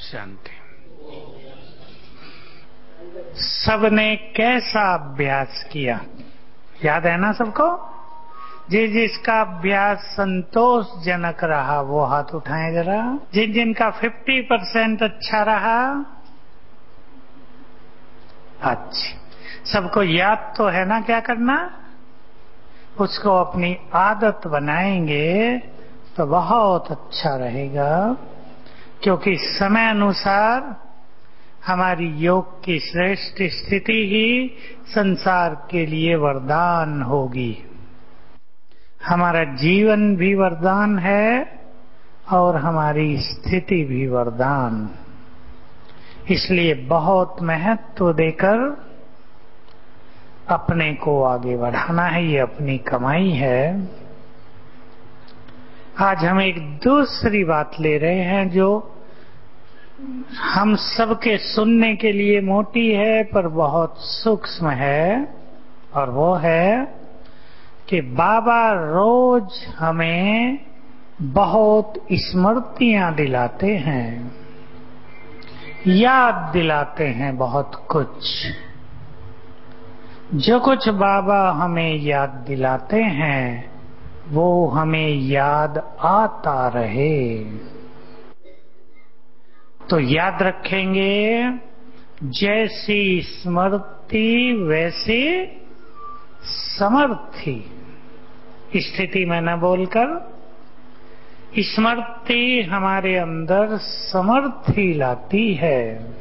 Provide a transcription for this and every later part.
शांति। सबने कैसा अभ्यास किया, याद है ना सबको? जिसका अभ्यास संतोषजनक रहा वो हाथ उठाएं जरा। जिनका 50% अच्छा रहा। अच्छा, सबको याद तो है ना क्या करना? उसको अपनी आदत बनाएंगे तो बहुत अच्छा रहेगा, क्योंकि समय अनुसार हमारी योग की श्रेष्ठ स्थिति ही संसार के लिए वरदान होगी। हमारा जीवन भी वरदान है और हमारी स्थिति भी वरदान। इसलिए बहुत महत्व देकर अपने को आगे बढ़ाना है, ये अपनी कमाई है। आज हम एक दूसरी बात ले रहे हैं जो हम सबके सुनने के लिए मोटी है पर बहुत सूक्ष्म है, और वो है कि बाबा रोज हमें बहुत स्मृतियां दिलाते हैं, याद दिलाते हैं बहुत कुछ। जो कुछ बाबा हमें याद दिलाते हैं वो हमें याद आता रहे, तो याद रखेंगे। जैसी स्मृति वैसी समर्थी। स्थिति में न बोलकर स्मृति हमारे अंदर समर्थी लाती है,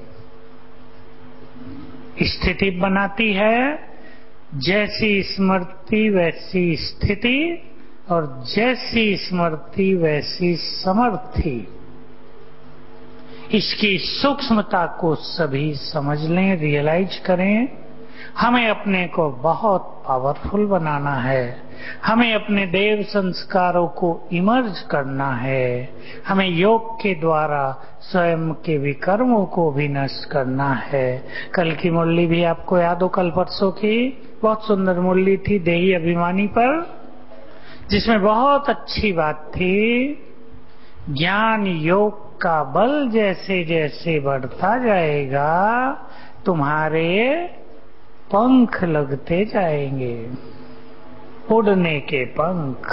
स्थिति बनाती है। जैसी स्मृति वैसी स्थिति, और जैसी स्मृति वैसी समर्थी। इसकी सूक्ष्मता को सभी समझ लें, रियलाइज करें। हमें अपने को बहुत पावरफुल बनाना है, हमें अपने देव संस्कारों को इमर्ज करना है, हमें योग के द्वारा स्वयं के विकर्मों को भी नष्ट करना है। कल की मुरली भी आपको याद हो, कल परसों की बहुत सुंदर मुरली थी देही अभिमानी पर, जिसमें बहुत अच्छी बात थी। ज्ञान योग का बल जैसे जैसे बढ़ता जाएगा तुम्हारे पंख लगते जाएंगे, उड़ने के पंख।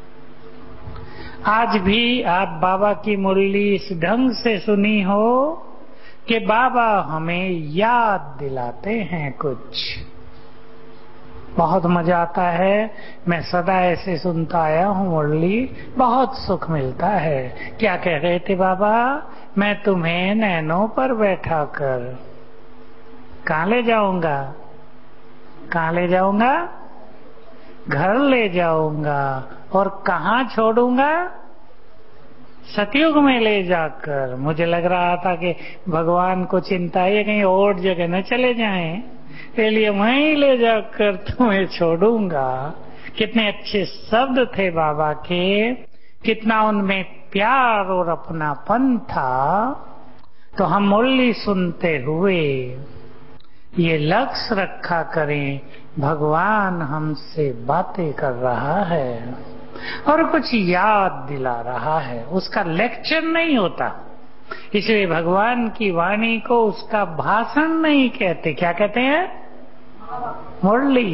आज भी आप बाबा की मुरली इस ढंग से सुनी हो कि बाबा हमें याद दिलाते हैं कुछ। बहुत मजा आता है, मैं सदा ऐसे सुनता आया हूँ मुरली, बहुत सुख मिलता है। क्या कह रहे थे बाबा? मैं तुम्हें नैनों पर बैठा कर कहाँ ले जाऊंगा? कहाँ ले जाऊंगा? घर ले जाऊंगा। और कहाँ छोड़ूंगा? सतयुग में ले जाकर। मुझे लग रहा था कि भगवान को चिंता है कहीं और जगह न चले जाएं, इसलिए वहीं ले जाकर तुम्हें छोड़ूंगा। कितने अच्छे शब्द थे बाबा के, कितना उनमें प्यार और अपनापन था। तो हम मुरली सुनते हुए ये लक्ष्य रखा करें, भगवान हमसे बातें कर रहा है और कुछ याद दिला रहा है। उसका लेक्चर नहीं होता, इसलिए भगवान की वाणी को उसका भाषण नहीं कहते। क्या कहते हैं? मुरली।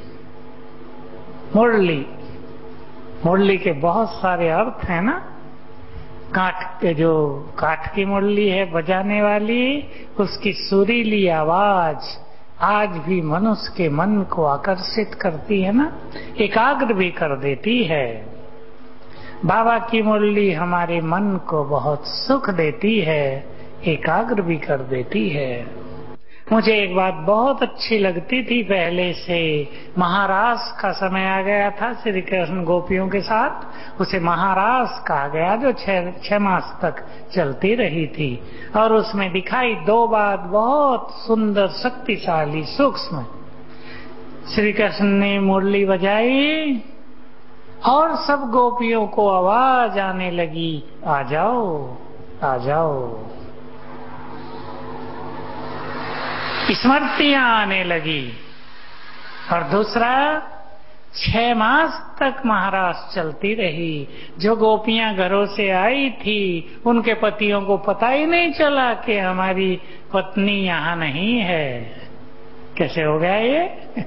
मुरली, मुरली के बहुत सारे अर्थ हैं ना। जो काठ की मुरली है बजाने वाली, उसकी सुरीली आवाज आज भी मनुष्य के मन को आकर्षित करती है ना, एकाग्र भी कर देती है। बाबा की मुरली हमारे मन को बहुत सुख देती है, एकाग्र भी कर देती है। मुझे एक बात बहुत अच्छी लगती थी पहले से, महारास का समय आ गया था श्री कृष्ण गोपियों के साथ, उसे महारास कहा गया, जो 6 मास तक चलती रही थी। और उसमें दिखाई 2 बात बहुत सुंदर, शक्तिशाली, सूक्ष्म। श्री कृष्ण ने मुरली बजाई और सब गोपियों को आवाज आने लगी, आ जाओ, आ जाओ। स्मृतियां आने लगी। और दूसरा, 6 मास तक महाराज चलती रही। जो गोपियां घरों से आई थी उनके पतियों को पता ही नहीं चला कि हमारी पत्नी यहाँ नहीं है। कैसे हो गया ये?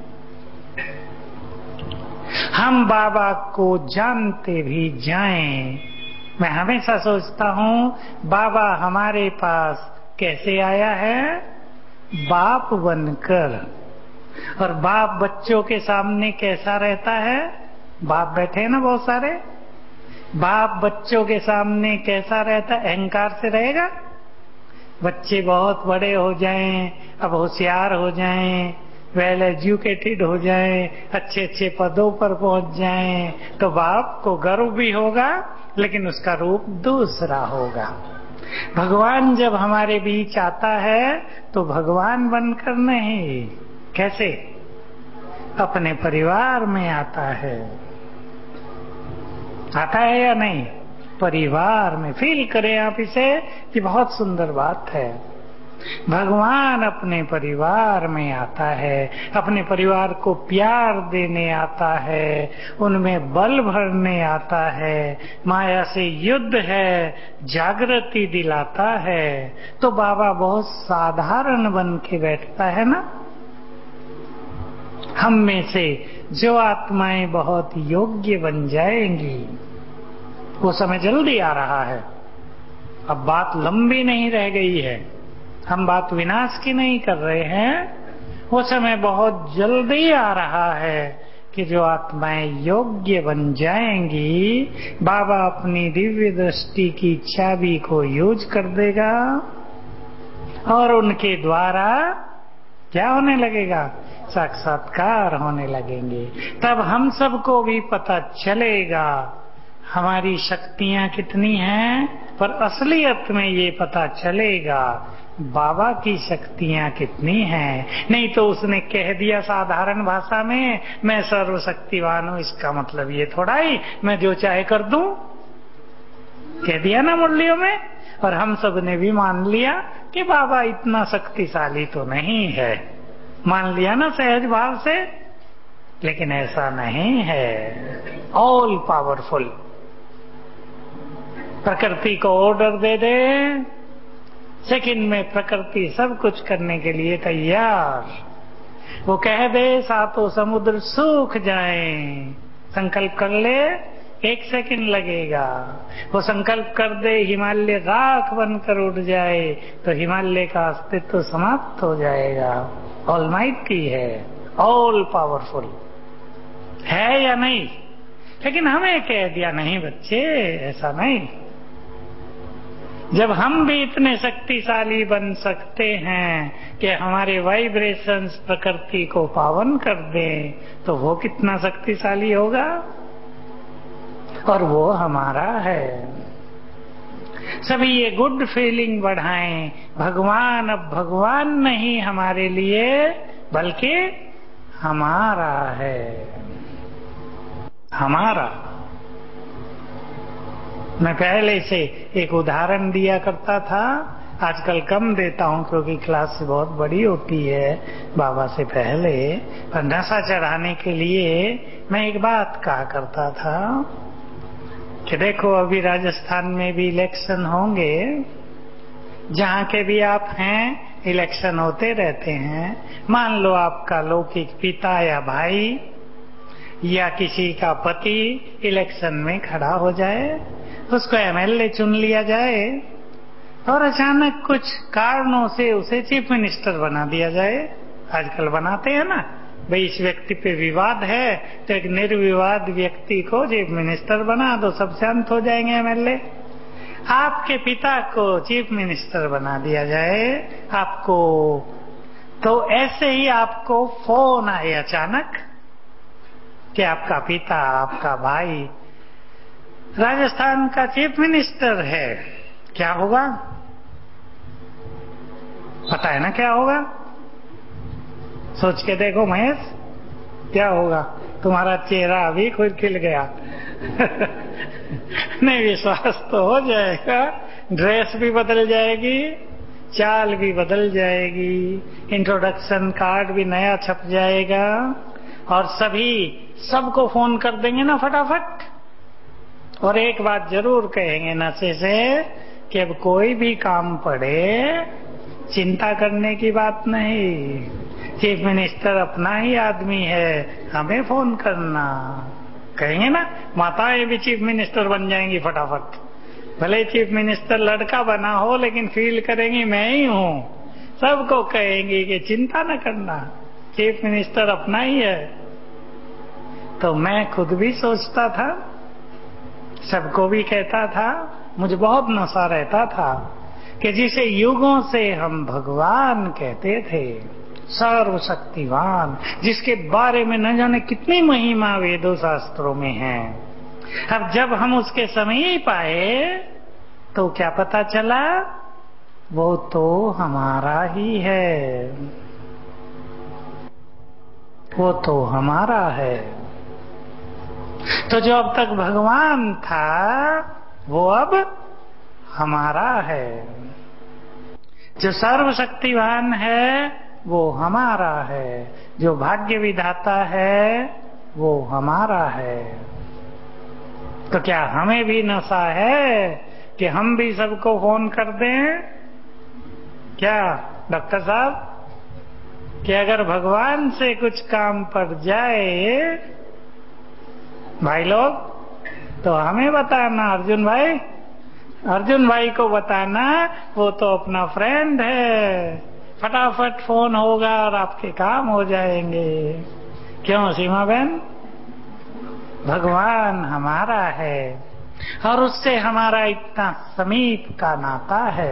हम बाबा को जानते भी जाएं। मैं हमेशा सोचता हूँ बाबा हमारे पास कैसे आया है? बाप बनकर। और बाप बच्चों के सामने कैसा रहता है? बाप बैठे हैं ना बहुत सारे। बाप बच्चों के सामने कैसा रहता है? अहंकार से रहेगा। बच्चे बहुत बड़े हो जाएं, अब होशियार हो जाएं, वेल एजुकेटेड हो जाएं, अच्छे अच्छे पदों पर पहुंच जाएं, तो बाप को गर्व भी होगा, लेकिन उसका रूप दूसरा होगा। भगवान जब हमारे बीच आता है तो भगवान बनकर नहीं, कैसे? अपने परिवार में आता है। आता है या नहीं? परिवार में। फील करें आप इसे कि बहुत सुंदर बात है। भगवान अपने परिवार में आता है, अपने परिवार को प्यार देने आता है, उनमें बल भरने आता है, माया से युद्ध है, जागृति दिलाता है। तो बाबा बहुत साधारण बन के बैठता है ना। हम में से जो आत्माएं बहुत योग्य बन जाएंगी, वो समय जल्दी आ रहा है। अब बात लंबी नहीं रह गई है, हम बात विनाश की नहीं कर रहे हैं। वो समय बहुत जल्दी आ रहा है कि जो आत्माएं योग्य बन जाएंगी, बाबा अपनी दिव्य दृष्टि की चाबी को यूज कर देगा और उनके द्वारा क्या होने लगेगा? साक्षात्कार होने लगेंगे। तब हम सबको भी पता चलेगा हमारी शक्तियां कितनी हैं, पर असलियत में ये पता चलेगा बाबा की शक्तियां कितनी हैं। नहीं तो उसने कह दिया साधारण भाषा में, मैं सर्वशक्तिवान हूं, इसका मतलब ये थोड़ा ही मैं जो चाहे कर दूं। कह दिया ना मुरलियों में, और हम सब ने भी मान लिया कि बाबा इतना शक्तिशाली तो नहीं है। मान लिया ना सहज भाव से, लेकिन ऐसा नहीं है। All powerful. प्रकृति को ऑर्डर दे दे, सेकंड में प्रकृति सब कुछ करने के लिए तैयार। वो कह दे सातों समुद्र सूख जाएं, संकल्प कर ले, 1 सेकंड लगेगा। वो संकल्प कर दे हिमालय राख बनकर उड़ जाए, तो हिमालय का अस्तित्व समाप्त हो जाएगा। ऑलमाइटी है, ऑल पावरफुल है या नहीं? लेकिन हमें कह दिया नहीं बच्चे, ऐसा नहीं। जब हम भी इतने शक्तिशाली बन सकते हैं कि हमारे वाइब्रेशंस प्रकृति को पावन कर दें, तो वो कितना शक्तिशाली होगा। और वो हमारा है। सभी ये गुड फीलिंग बढ़ाएं। भगवान अब भगवान नहीं हमारे लिए, बल्कि हमारा है। हमारा। मैं पहले से एक उदाहरण दिया करता था, आजकल कम देता हूं क्योंकि क्लास बहुत बड़ी होती है बाबा से पहले। पर नशा चढ़ाने के लिए मैं एक बात कहा करता था कि देखो अभी राजस्थान में भी इलेक्शन होंगे, जहां के भी आप हैं इलेक्शन होते रहते हैं। मान लो आपका लौकिक पिता या भाई या किसी का पति इलेक्शन में खड़ा हो जाए, उसको एमएलए चुन लिया जाए और अचानक कुछ कारणों से उसे चीफ मिनिस्टर बना दिया जाए। आजकल बनाते हैं ना, भाई इस व्यक्ति पे विवाद है तो एक निर्विवाद व्यक्ति को चीफ मिनिस्टर बना दो, सब शांत हो जाएंगे एमएलए। आपके पिता को चीफ मिनिस्टर बना दिया जाए आपको, तो ऐसे ही आपको फोन आए अचानक कि आपका पिता, आपका भाई राजस्थान का चीफ मिनिस्टर है। क्या होगा? पता है ना क्या होगा? सोच के देखो महेश, क्या होगा? तुम्हारा चेहरा अभी खुद खिल गया। नहीं, विश्वास तो हो जाएगा, ड्रेस भी बदल जाएगी, चाल भी बदल जाएगी, इंट्रोडक्शन कार्ड भी नया छप जाएगा, और सभी सबको फोन कर देंगे ना फटाफट। और एक बात जरूर कहेंगे नशे से कि अब कोई भी काम पड़े चिंता करने की बात नहीं, चीफ मिनिस्टर अपना ही आदमी है, हमें फोन करना। कहेंगे ना, माताएं भी चीफ मिनिस्टर बन जाएंगी फटाफट। भले चीफ मिनिस्टर लड़का बना हो लेकिन फील करेंगी मैं ही हूं, सबको कहेंगी कि चिंता न करना, चीफ मिनिस्टर अपना ही है। तो मैं खुद भी सोचता था, सबको भी कहता था, मुझे बहुत नशा रहता था कि जिसे युगों से हम भगवान कहते थे, सर्वशक्तिवान, जिसके बारे में न जाने कितनी महिमा वेदों शास्त्रों में है, अब जब हम उसके समीप आए तो क्या पता चला, वो तो हमारा ही है, वो तो हमारा है। तो जो अब तक भगवान था वो अब हमारा है, जो सर्वशक्तिवान है वो हमारा है, जो भाग्य विधाता है वो हमारा है। तो क्या हमें भी नशा है कि हम भी सबको फोन कर दें? क्या डॉक्टर साहब, कि अगर भगवान से कुछ काम पड़ जाए भाई लोग तो हमें बताना, अर्जुन भाई को बताना, वो तो अपना फ्रेंड है, फटाफट फोन होगा और आपके काम हो जाएंगे। क्यों सीमा बहन? भगवान हमारा है और उससे हमारा इतना समीप का नाता है।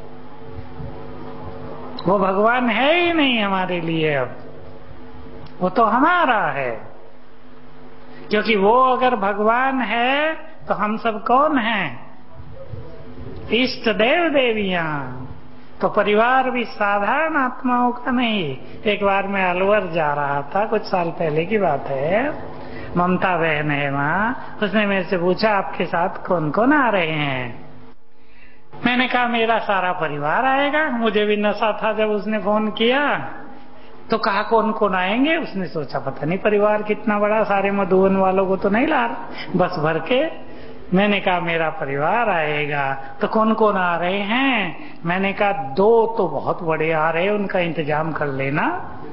वो भगवान है ही नहीं हमारे लिए, अब वो तो हमारा है। क्योंकि वो अगर भगवान है तो हम सब कौन हैं? इष्ट देव देवियां। तो परिवार भी साधारण आत्माओं का नहीं। एक बार मैं अलवर जा रहा था, कुछ साल पहले की बात है, ममता बहन है वहां, उसने मेरे से पूछा आपके साथ कौन कौन आ रहे हैं? मैंने कहा मेरा सारा परिवार आएगा। मुझे भी नशा था जब उसने फोन किया, तो कहा कौन कौन आएंगे? उसने सोचा पता नहीं परिवार कितना बड़ा, सारे मधुबन वालों को तो नहीं ला रहा, बस भर के। मैंने कहा मेरा परिवार आएगा। तो कौन कौन आ रहे हैं? मैंने कहा 2 तो बहुत बड़े आ रहे हैं, उनका इंतजाम कर लेना,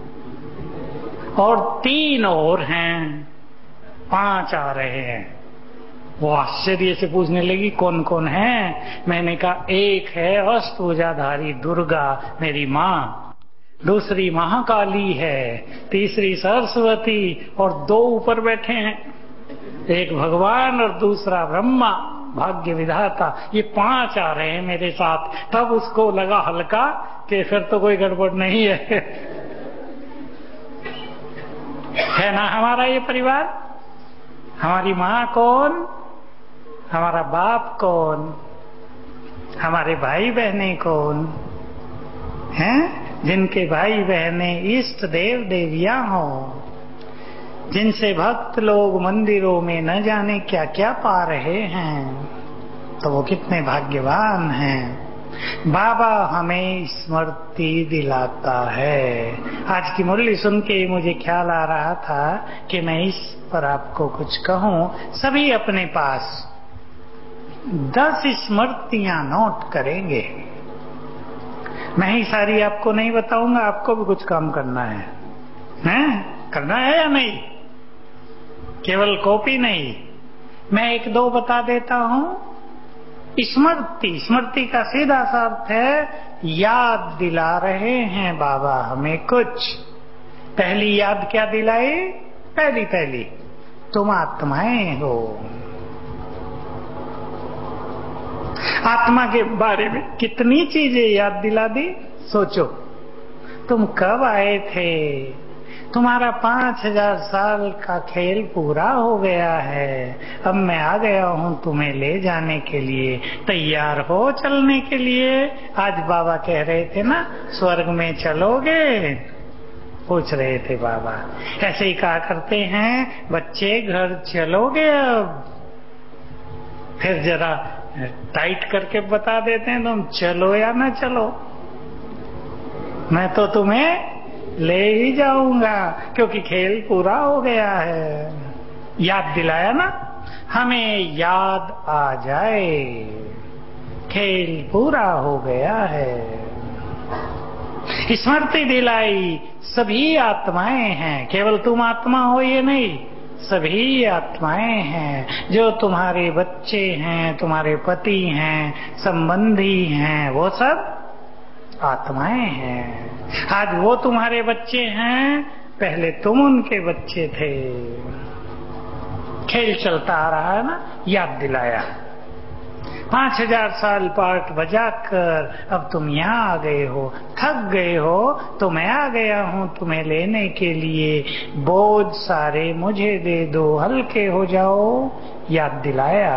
और 3 और हैं, 5 आ रहे हैं। वो आश्चर्य से पूछने लगी कौन कौन है? मैंने कहा एक है अष्टभुजाधारी दुर्गा मेरी माँ, दूसरी महाकाली है, तीसरी सरस्वती, और 2 ऊपर बैठे हैं, एक भगवान और दूसरा ब्रह्मा भाग्य विधाता। ये 5 आ रहे हैं मेरे साथ। तब उसको लगा हल्का कि फिर तो कोई गड़बड़ नहीं है ना हमारा ये परिवार। हमारी माँ कौन, हमारा बाप कौन, हमारे भाई बहनें कौन हैं? जिनके भाई बहनें इष्ट देव देवियां हो, जिनसे भक्त लोग मंदिरों में न जाने क्या क्या पा रहे हैं, तो वो कितने भाग्यवान हैं। बाबा हमें स्मृति दिलाता है। आज की मुरली सुन के मुझे ख्याल आ रहा था कि मैं इस पर आपको कुछ कहूं। सभी अपने पास 10 स्मृतियां नोट करेंगे। मैं ही सारी आपको नहीं बताऊंगा, आपको भी कुछ काम करना है, हैं? करना है या नहीं? केवल कॉपी नहीं, मैं 1-2 बता देता हूं। स्मृति का सीधा सा अर्थ है याद दिला रहे हैं बाबा हमें कुछ। पहली याद क्या दिलाई? पहली तुम आत्माएं हो। आत्मा के बारे में कितनी चीजें याद दिला दी। सोचो, तुम कब आए थे? तुम्हारा 5000 साल का खेल पूरा हो गया है। अब मैं आ गया हूँ तुम्हें ले जाने के लिए। तैयार हो चलने के लिए? आज बाबा कह रहे थे ना, स्वर्ग में चलोगे? पूछ रहे थे बाबा। ऐसे ही कहा करते हैं बच्चे, घर चलोगे अब? फिर जरा टाइट करके बता देते हैं तुम चलो या ना चलो। मैं तो तुम्हें ले ही जाऊंगा, क्योंकि खेल पूरा हो गया है। याद दिलाया ना, हमें याद आ जाए खेल पूरा हो गया है। स्मृति दिलाई सभी आत्माएं हैं, केवल तुम आत्मा हो ये नहीं, सभी आत्माएं हैं। जो तुम्हारे बच्चे हैं, तुम्हारे पति हैं, संबंधी हैं, वो सब आत्माएं हैं। आज वो तुम्हारे बच्चे हैं, पहले तुम उनके बच्चे थे। खेल चलता आ रहा है ना, याद दिलाया। 5000 साल पाठ बजाकर अब तुम यहाँ आ गए हो, थक गए हो, तो मैं आ गया हूँ तुम्हें लेने के लिए। बोझ सारे मुझे दे दो, हल्के हो जाओ। याद दिलाया,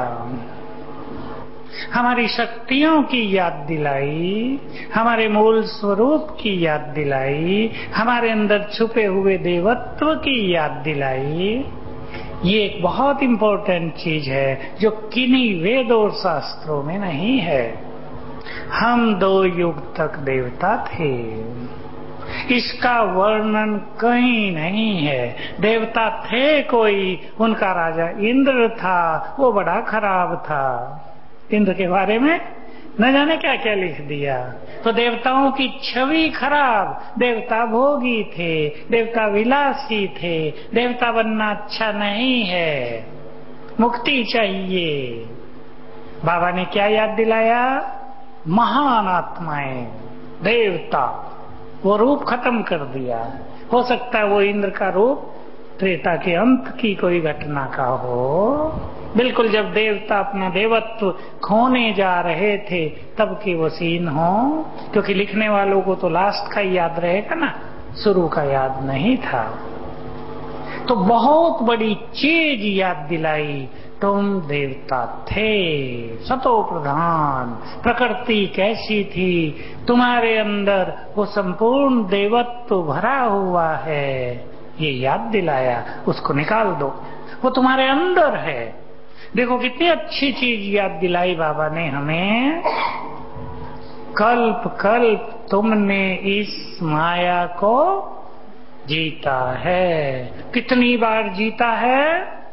हमारी शक्तियों की याद दिलाई, हमारे मूल स्वरूप की याद दिलाई, हमारे अंदर छुपे हुए देवत्व की याद दिलाई। ये एक बहुत इंपॉर्टेंट चीज है जो किन्हीं वेद और शास्त्रों में नहीं है। हम 2 युग तक देवता थे, इसका वर्णन कहीं नहीं है। देवता थे कोई, उनका राजा इंद्र था, वो बड़ा खराब था। इंद्र के बारे में न जाने क्या क्या लिख दिया। तो देवताओं की छवि खराब, देवता भोगी थे, देवता विलासी थे, देवता बनना अच्छा नहीं है, मुक्ति चाहिए। बाबा ने क्या याद दिलाया? महान आत्माएं, देवता, वो रूप खत्म कर दिया। हो सकता है वो इंद्र का रूप त्रेता के अंत की कोई घटना का हो, बिल्कुल जब देवता अपना देवत्व खोने जा रहे थे तब की वो सीन हो। क्योंकि लिखने वालों को तो लास्ट का याद रहेगा ना, शुरू का याद नहीं था। तो बहुत बड़ी चीज याद दिलाई, तुम देवता थे, सतो प्रधान। प्रकृति कैसी थी, तुम्हारे अंदर वो संपूर्ण देवत्व भरा हुआ है, ये याद दिलाया। उसको निकाल दो, वो तुम्हारे अंदर है। देखो कितनी अच्छी चीज याद दिलाई बाबा ने हमें। कल्प कल्प तुमने इस माया को जीता है। कितनी बार जीता है?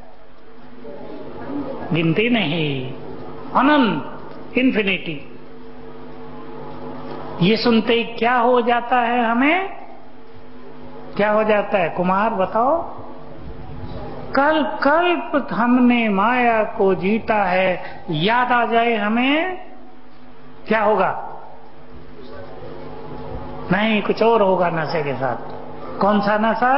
गिनती नहीं, अनंत, इन्फिनिटी। ये सुनते ही क्या हो जाता है हमें? क्या हो जाता है कुमार बताओ? कल्प कल्प हमने माया को जीता है, याद आ जाए हमें, क्या होगा? नहीं, कुछ और होगा नशे के साथ। कौन सा नशा?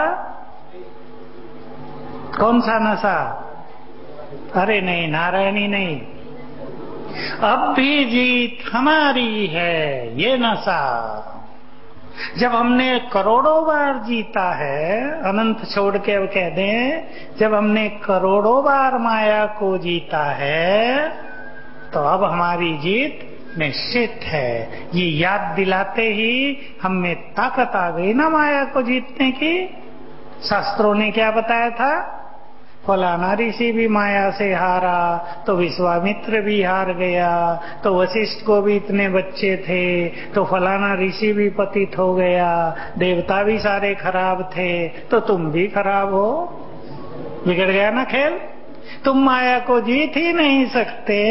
कौन सा नशा? अरे नहीं, नारायणी नहीं। अब भी जीत हमारी है, ये नशा। जब हमने करोड़ों बार जीता है, अनंत छोड़ के अब कह दें, जब हमने करोड़ों बार माया को जीता है, तो अब हमारी जीत निश्चित है। ये याद दिलाते ही हम में ताकत आ गई ना माया को जीतने की। शास्त्रों ने क्या बताया था? फलाना ऋषि भी माया से हारा, तो विश्वामित्र भी हार गया, तो वशिष्ठ को भी इतने बच्चे थे, तो फलाना ऋषि भी पतित हो गया, देवता भी सारे खराब थे, तो तुम भी खराब हो। बिगड़ गया ना खेल। तुम माया को जीत ही नहीं सकते।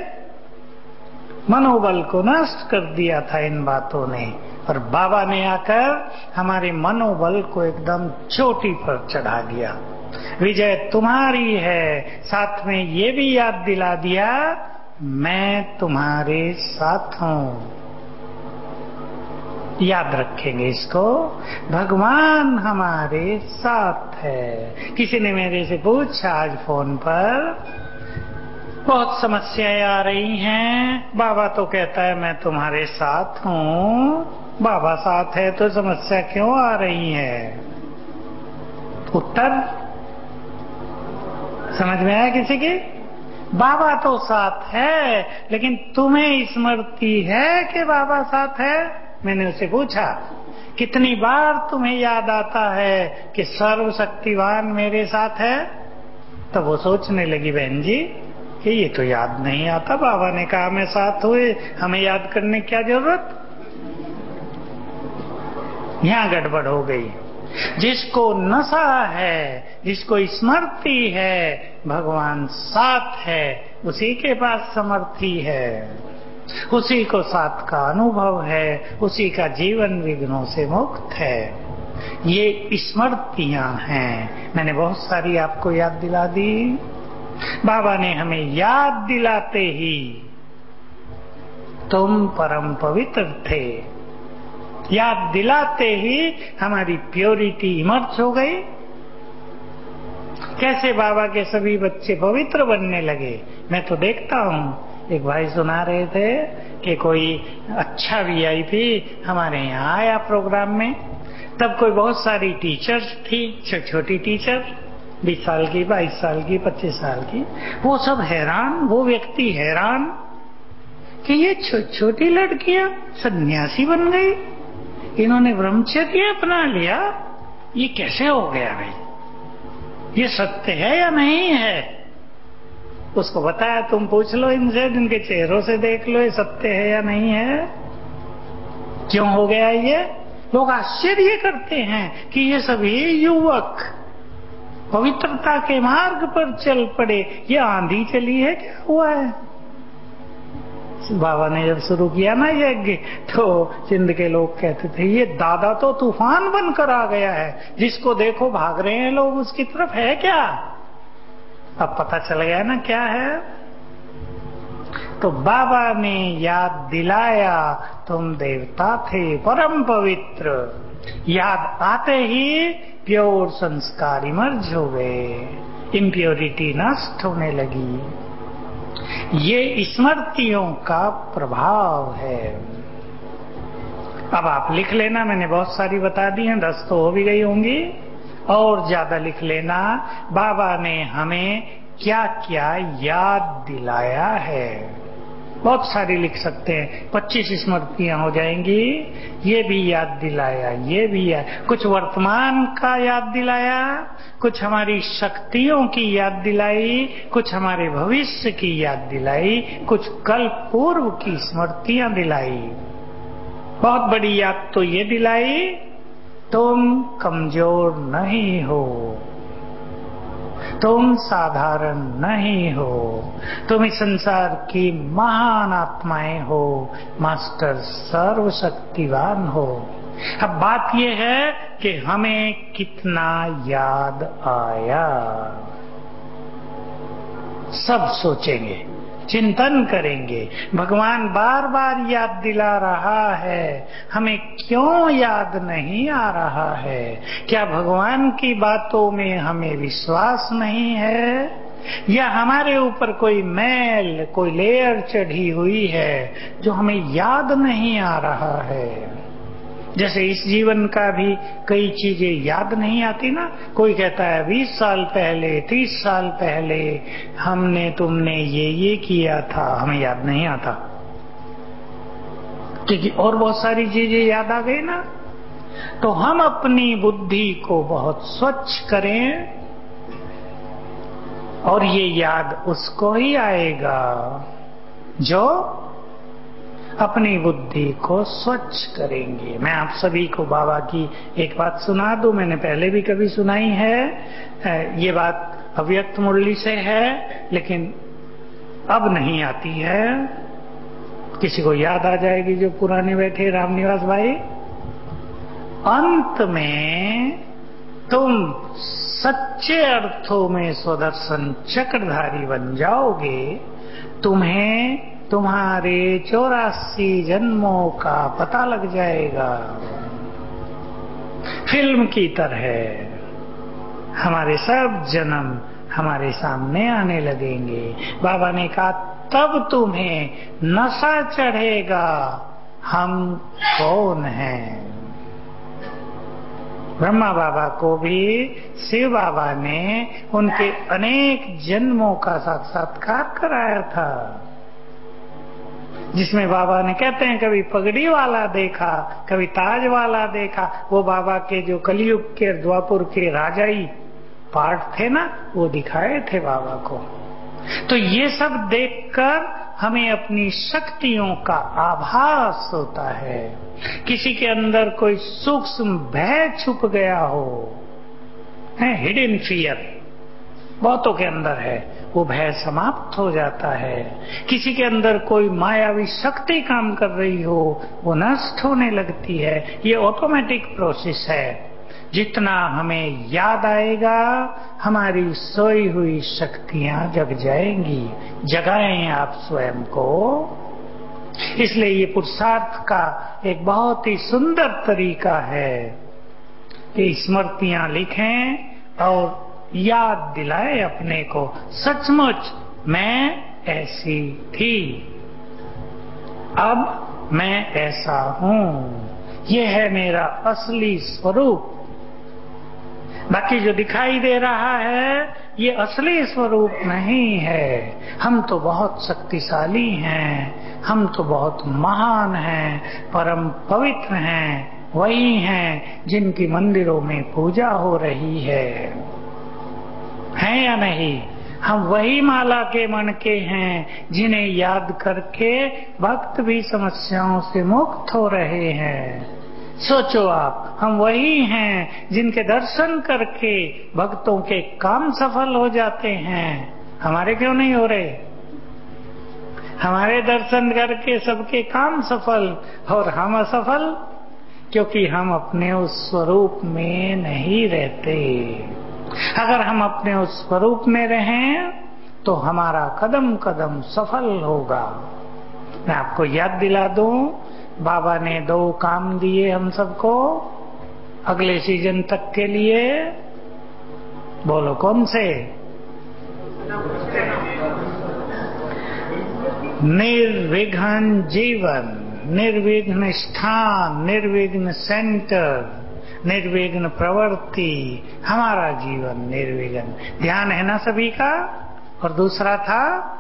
मनोबल को नष्ट कर दिया था इन बातों ने, और बाबा ने आकर हमारे मनोबल को एकदम चोटी पर चढ़ा दिया। विजय तुम्हारी है। साथ में ये भी याद दिला दिया, मैं तुम्हारे साथ हूं। याद रखेंगे इसको, भगवान हमारे साथ है। किसी ने मेरे से पूछा आज फोन पर, बहुत समस्याएं आ रही हैं, बाबा तो कहता है मैं तुम्हारे साथ हूं, बाबा साथ है तो समस्या क्यों आ रही है? उत्तर समझ में आया किसी की? बाबा तो साथ है, लेकिन तुम्हें स्मृति है कि बाबा साथ है? मैंने उसे पूछा कितनी बार तुम्हें याद आता है कि सर्वशक्तिवान मेरे साथ है? तो वो सोचने लगी, बहन जी कि ये तो याद नहीं आता, बाबा ने कहा मैं साथ हुए, हमें याद करने की क्या जरूरत? यहां गड़बड़ हो गई। जिसको नशा है, जिसको स्मृति है, भगवान साथ है, उसी के पास समर्थी है, उसी को साथ का अनुभव है, उसी का जीवन विघ्नों से मुक्त है। ये स्मृतियां हैं। मैंने बहुत सारी आपको याद दिला दी। बाबा ने हमें याद दिलाते ही तुम परम पवित्र थे, याद दिलाते ही हमारी प्योरिटी इमर्ज हो गई। कैसे बाबा के सभी बच्चे पवित्र बनने लगे। मैं तो देखता हूँ, एक भाई सुना रहे थे कि कोई अच्छा वीआईपी हमारे यहाँ आया प्रोग्राम में। तब कोई बहुत सारी टीचर्स थी, छोटी टीचर, 20 साल की, 22 साल की, 25 साल की। वो सब हैरान, वो व्यक्ति हैरान कि ये छोटी लड़कियां सन्यासी बन गई, इन्होंने ब्रह्मचर्य अपना लिया, ये कैसे हो गया भाई, ये सत्य है या नहीं है। उसको बताया, तुम पूछ लो इनसे, इनके चेहरों से देख लो ये सत्य है या नहीं है, क्यों हो गया ये। लोग आश्चर्य करते हैं कि ये सभी युवक पवित्रता के मार्ग पर चल पड़े, ये आंधी चली है, क्या हुआ है। बाबा ने जब शुरू किया ना यज्ञ, तो सिंध के लोग कहते थे ये दादा तो तूफान बनकर आ गया है, जिसको देखो भाग रहे हैं लोग उसकी तरफ, है क्या। अब पता चल गया ना क्या है। तो बाबा ने याद दिलाया, तुम देवता थे परम पवित्र। याद आते ही प्योर संस्कार इमर्ज हो गए, इम्प्योरिटी नष्ट होने लगी। ये स्मृतियों का प्रभाव है। अब आप लिख लेना, मैंने बहुत सारी बता दी हैं, 10 तो हो भी गई होंगी, और ज्यादा लिख लेना। बाबा ने हमें क्या क्या याद दिलाया है, बहुत सारी लिख सकते हैं, 25 स्मृतियां हो जाएंगी। ये भी याद दिलाया, ये भी याद, कुछ वर्तमान का याद दिलाया, कुछ हमारी शक्तियों की याद दिलाई, कुछ हमारे भविष्य की याद दिलाई, कुछ कल पूर्व की स्मृतियां दिलाई। बहुत बड़ी याद तो ये दिलाई, तुम कमजोर नहीं हो, तुम साधारण नहीं हो, तुम इस संसार की महान आत्माएं हो, मास्टर सर्वशक्तिवान हो। अब बात यह है कि हमें कितना याद आया, सब सोचेंगे, चिंतन करेंगे। भगवान बार बार याद दिला रहा है, हमें क्यों याद नहीं आ रहा है। क्या भगवान की बातों में हमें विश्वास नहीं है, या हमारे ऊपर कोई मैल, कोई लेयर चढ़ी हुई है जो हमें याद नहीं आ रहा है। जैसे इस जीवन का भी कई चीजें याद नहीं आती ना। कोई कहता है 20 साल पहले, 30 साल पहले हमने तुमने ये किया था, हमें याद नहीं आता, क्योंकि और बहुत सारी चीजें याद आ गई ना। तो हम अपनी बुद्धि को बहुत स्वच्छ करें, और ये याद उसको ही आएगा जो अपनी बुद्धि को स्वच्छ करेंगे। मैं आप सभी को बाबा की एक बात सुना दूं, मैंने पहले भी कभी सुनाई है, ये बात अव्यक्त मुरली से है, लेकिन अब नहीं आती है, किसी को याद आ जाएगी जो पुराने बैठे रामनिवास भाई। अंत में तुम सच्चे अर्थों में स्वदर्शन चक्रधारी बन जाओगे, तुम्हें तुम्हारे 84 जन्मों का पता लग जाएगा। फिल्म की तरह हमारे सब जन्म हमारे सामने आने लगेंगे। बाबा ने कहा तब तुम्हें नशा चढ़ेगा, हम कौन हैं। ब्रह्मा बाबा को भी शिव बाबा ने उनके अनेक जन्मों का साक्षात्कार कराया था, जिसमें बाबा ने कहते हैं कभी पगड़ी वाला देखा, कभी ताज वाला देखा। वो बाबा के जो कलयुग के द्वापुर के राजाई पार्ट थे ना, वो दिखाए थे बाबा को। तो ये सब देखकर हमें अपनी शक्तियों का आभास होता है। किसी के अंदर कोई सूक्ष्म भय छुप गया हो, है हिडन फियर, बहुतों के अंदर है, वो भय समाप्त हो जाता है। किसी के अंदर कोई मायावी शक्ति काम कर रही हो, वो नष्ट होने लगती है। ये ऑटोमेटिक प्रोसेस है। जितना हमें याद आएगा, हमारी सोई हुई शक्तियां जग जाएंगी। जगाएं आप स्वयं को। इसलिए ये पुरुषार्थ का एक बहुत ही सुंदर तरीका है कि स्मृतियां लिखें और याद दिलाए अपने को, सचमुच मैं ऐसी थी, अब मैं ऐसा हूं, यह है मेरा असली स्वरूप। बाकी जो दिखाई दे रहा है ये असली स्वरूप नहीं है। हम तो बहुत शक्तिशाली हैं, हम तो बहुत महान हैं, परम पवित्र हैं, वही हैं जिनकी मंदिरों में पूजा हो रही है या नहीं? हम वही माला के मन के हैं जिन्हें याद करके भक्त भी समस्याओं से मुक्त हो रहे हैं। सोचो आप, हम वही हैं जिनके दर्शन करके भक्तों के काम सफल हो जाते हैं। हमारे क्यों नहीं हो रहे? हमारे दर्शन करके सबके काम सफल और हम असफल, क्योंकि हम अपने उस स्वरूप में नहीं रहते। अगर हम अपने उस स्वरूप में रहें तो हमारा कदम कदम सफल होगा। मैं आपको याद दिला दूं, बाबा ने 2 काम दिए हम सबको अगले सीजन तक के लिए। बोलो कौन से? निर्विघ्न जीवन, निर्विघ्न स्थान, निर्विघ्न सेंटर, निर्विघ्न प्रवृत्ति, हमारा जीवन निर्विघ्न। ध्यान है ना सभी का? और दूसरा था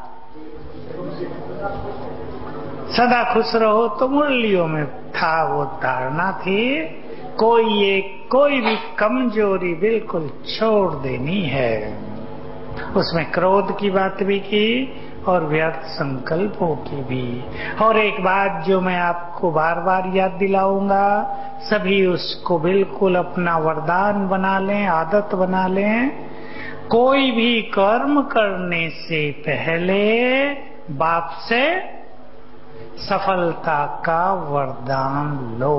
सदा खुश रहो, तो मुरलियों में था वो धारणा थी, कोई भी कमजोरी बिल्कुल छोड़ देनी है। उसमें क्रोध की बात भी की और व्यर्थ संकल्पों की भी। और एक बात जो मैं आपको बार बार याद दिलाऊंगा, सभी उसको बिल्कुल अपना वरदान बना लें, आदत बना लें। कोई भी कर्म करने से पहले बाप से सफलता का वरदान लो।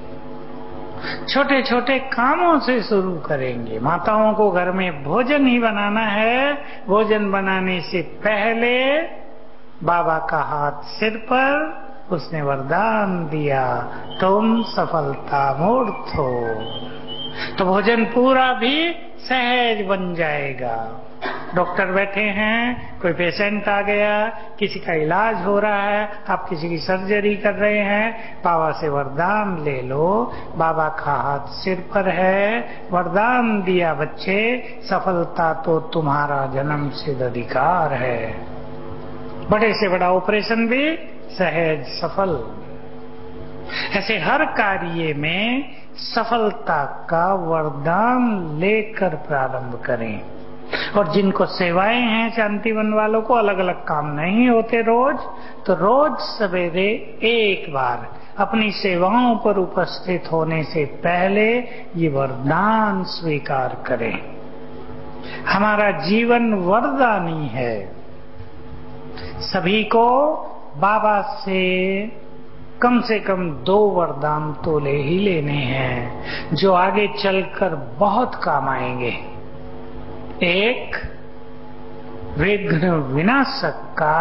छोटे छोटे कामों से शुरू करेंगे। माताओं को घर में भोजन ही बनाना है, भोजन बनाने से पहले बाबा का हाथ सिर पर, उसने वरदान दिया, तुम सफलता मूर्त हो। तो भोजन पूरा भी सहज बन जाएगा। डॉक्टर बैठे हैं, कोई पेशेंट आ गया, किसी का इलाज हो रहा है, आप किसी की सर्जरी कर रहे हैं, बाबा से वरदान ले लो। बाबा का हाथ सिर पर है, वरदान दिया, बच्चे सफलता तो तुम्हारा जन्म सिद्ध अधिकार है। बड़े से बड़ा ऑपरेशन भी सहज सफल। ऐसे हर कार्य में सफलता का वरदान लेकर प्रारंभ करें। और जिनको सेवाएं हैं शांतिवन वालों को, अलग अलग काम नहीं होते रोज, तो रोज सवेरे एक बार अपनी सेवाओं पर उपस्थित होने से पहले ये वरदान स्वीकार करें। हमारा जीवन वरदानी है। सभी को बाबा से कम 2 वरदान तो ले ही लेने हैं, जो आगे चलकर बहुत काम आएंगे। एक, विघ्न विनाशक का।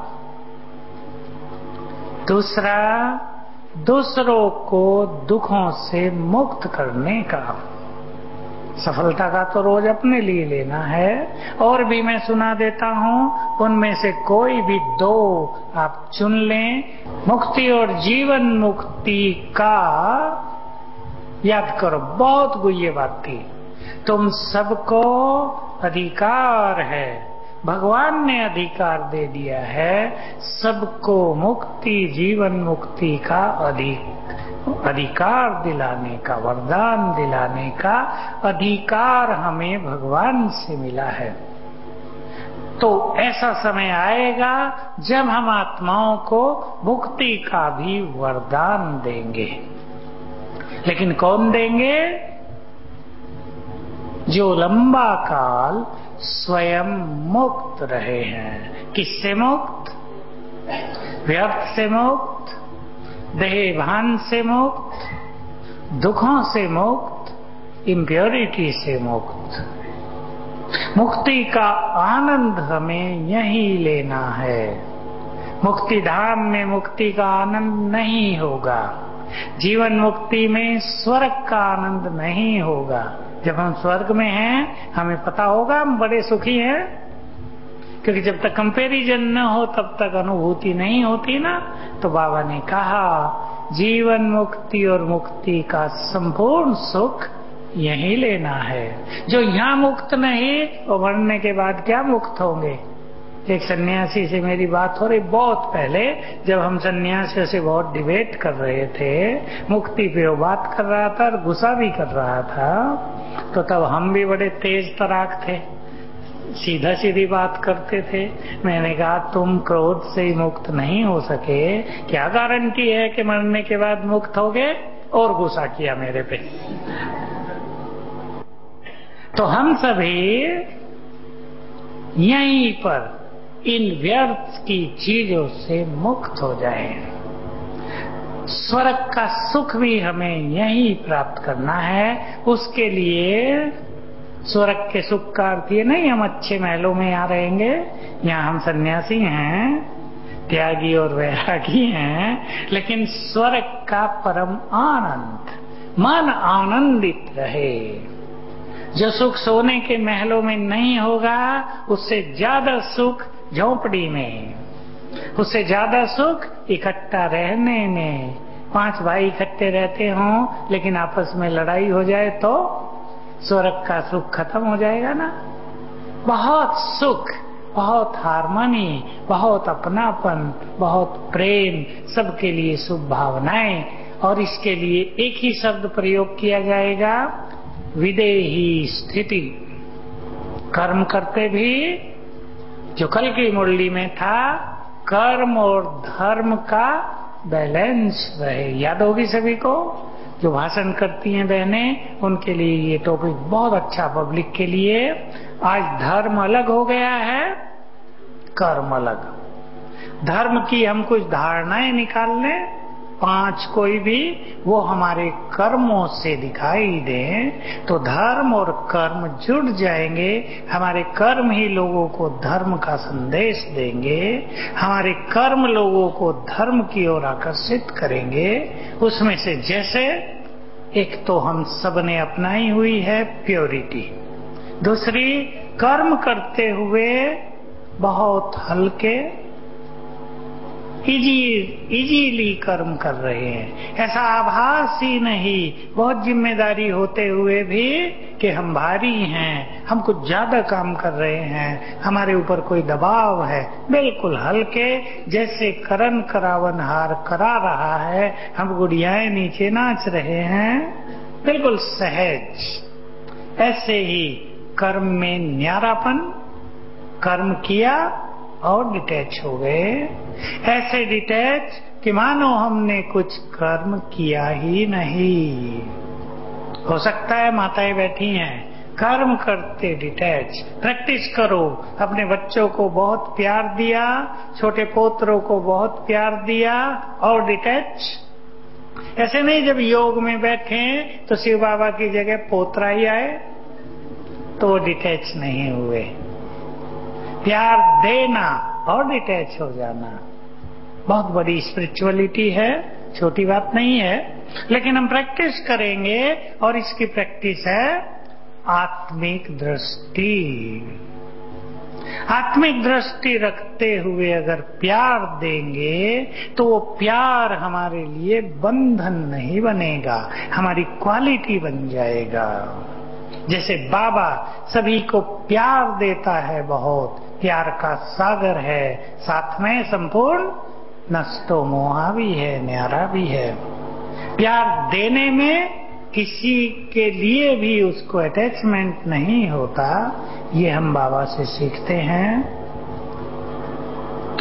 दूसरा, दूसरों को दुखों से मुक्त करने का। सफलता का तो रोज अपने लिए लेना है, और भी मैं सुना देता हूं, उनमें से कोई भी 2 आप चुन लें। मुक्ति और जीवन मुक्ति का याद करो, बहुत गुह्य बात थी। तुम सबको अधिकार है, भगवान ने अधिकार दे दिया है सबको मुक्ति, जीवन मुक्ति का अधिकार दिलाने का, वरदान दिलाने का अधिकार हमें भगवान से मिला है। तो ऐसा समय आएगा जब हम आत्माओं को मुक्ति का भी वरदान देंगे। लेकिन कौन देंगे? जो लंबा काल स्वयं मुक्त रहे हैं। किससे मुक्त? व्यर्थ से मुक्त, देह भान से मुक्त, दुखों से मुक्त, इम्प्योरिटी से मुक्त। मुक्ति का आनंद हमें यहीं लेना है। मुक्ति धाम में मुक्ति का आनंद नहीं होगा। जीवन मुक्ति में स्वर्ग का आनंद नहीं होगा। जब हम स्वर्ग में हैं हमें पता होगा हम बड़े सुखी हैं, क्योंकि जब तक कंपैरिजन न हो तब तक अनुभूति नहीं होती ना। तो बाबा ने कहा जीवन मुक्ति और मुक्ति का संपूर्ण सुख यही लेना है। जो यहाँ मुक्त नहीं वो मरने के बाद क्या मुक्त होंगे? एक सन्यासी से मेरी बात हो रही बहुत पहले, जब हम सन्यासियों से बहुत डिबेट कर रहे थे, मुक्ति पे वो बात कर रहा था और गुस्सा भी कर रहा था। तो तब हम भी बड़े तेज तराक थे, सीधा सीधी बात करते थे। मैंने कहा तुम क्रोध से ही मुक्त नहीं हो सके, क्या गारंटी है कि मरने के बाद मुक्त होगे? और गुस्सा किया मेरे पे। तो हम सभी यहीं पर इन व्यर्थ की चीजों से मुक्त हो जाएं। स्वर्ग का सुख भी हमें यहीं प्राप्त करना है। उसके लिए स्वर्ग के सुख का अर्थ ये नहीं हम अच्छे महलों में यहाँ रहेंगे। यहाँ हम सन्यासी हैं, त्यागी और वैरागी हैं, लेकिन स्वर्ग का परम आनंद, मन आनंदित रहे। जो सुख सोने के महलों में नहीं होगा, उससे ज्यादा सुख झोंपड़ी में, उससे ज्यादा सुख इकट्ठा रहने में। 5 भाई इकट्ठे रहते हों लेकिन आपस में लड़ाई हो जाए तो स्वर्ग का सुख खत्म हो जाएगा ना। बहुत सुख, बहुत हार्मनी, बहुत अपनापन, बहुत प्रेम, सबके लिए शुभ भावनाएं। और इसके लिए एक ही शब्द प्रयोग किया जाएगा, विदेही स्थिति। कर्म करते भी, जो कल की मुरली में था, कर्म और धर्म का बैलेंस रहे। याद होगी सभी को, जो भाषण करती हैं बहनें, उनके लिए ये टॉपिक बहुत अच्छा, पब्लिक के लिए। आज धर्म अलग हो गया है, कर्म अलग। धर्म की हम कुछ धारणाएं निकाल लें, 5 कोई भी, वो हमारे कर्मों से दिखाई दें तो धर्म और कर्म जुड़ जाएंगे। हमारे कर्म ही लोगों को धर्म का संदेश देंगे, हमारे कर्म लोगों को धर्म की ओर आकर्षित करेंगे। उसमें से जैसे एक तो हम सबने अपनाई हुई है प्योरिटी, दूसरी कर्म करते हुए बहुत हल्के इजीली कर्म कर रहे हैं। ऐसा आभास ही नहीं, बहुत जिम्मेदारी होते हुए भी कि हम भारी हैं, हम कुछ ज्यादा काम कर रहे हैं, हमारे ऊपर कोई दबाव है। बिल्कुल हल्के, जैसे करन करावन हार करा रहा है, हम गुड़ियाएं नीचे नाच रहे हैं, बिल्कुल सहज। ऐसे ही कर्म में न्यारापन, कर्म किया और डिटैच हो गए। ऐसे डिटैच कि मानो हमने कुछ कर्म किया ही नहीं। हो सकता है माताएं बैठी हैं, कर्म करते डिटैच। प्रैक्टिस करो, अपने बच्चों को बहुत प्यार दिया, छोटे पोत्रों को बहुत प्यार दिया और डिटैच। ऐसे नहीं जब योग में बैठे तो शिव बाबा की जगह पोत्रा ही आए तो वो डिटैच नहीं हुए। प्यार देना और डिटैच हो जाना बहुत बड़ी स्पिरिचुअलिटी है, छोटी बात नहीं है। लेकिन हम प्रैक्टिस करेंगे और इसकी प्रैक्टिस है आत्मिक दृष्टि। आत्मिक दृष्टि रखते हुए अगर प्यार देंगे तो वो प्यार हमारे लिए बंधन नहीं बनेगा, हमारी क्वालिटी बन जाएगा। जैसे बाबा सभी को प्यार देता है, बहुत प्यार का सागर है, साथ में संपूर्ण नष्टो मोहा भी है, न्यारा भी है। प्यार देने में किसी के लिए भी उसको अटैचमेंट नहीं होता, ये हम बाबा से सीखते हैं।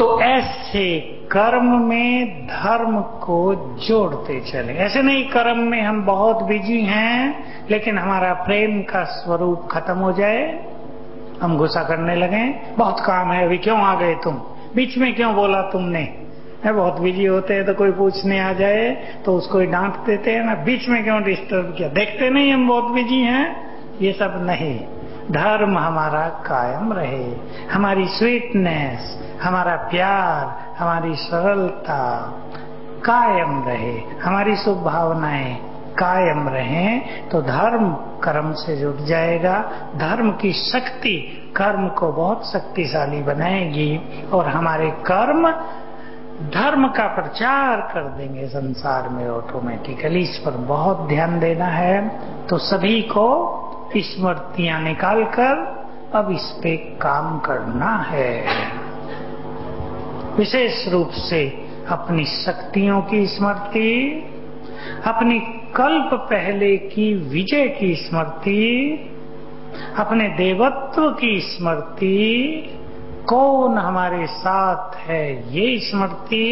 तो ऐसे कर्म में धर्म को जोड़ते चले। ऐसे नहीं कर्म में हम बहुत बिजी हैं लेकिन हमारा प्रेम का स्वरूप खत्म हो जाए, हम गुस्सा करने लगे, बहुत काम है अभी क्यों आ गए तुम, बीच में क्यों बोला तुमने, है बहुत बिजी होते हैं तो कोई पूछने आ जाए तो उसको ही डांट देते हैं ना, बीच में क्यों डिस्टर्ब किया, देखते नहीं हम बहुत बिजी हैं। ये सब नहीं, धर्म हमारा कायम रहे, हमारी स्वीटनेस, हमारा प्यार, हमारी सरलता कायम रहे, हमारी शुभ भावनाएं कायम रहें, तो धर्म कर्म से जुड़ जाएगा। धर्म की शक्ति कर्म को बहुत शक्तिशाली बनाएगी और हमारे कर्म धर्म का प्रचार कर देंगे संसार में ऑटोमेटिकली। इस पर बहुत ध्यान देना है। तो सभी को स्मृतियां निकालकर अब इस पे काम करना है, विशेष रूप से अपनी शक्तियों की स्मृति, अपनी कल्प पहले की विजय की स्मृति, अपने देवत्व की स्मृति, कौन हमारे साथ है ये स्मृति,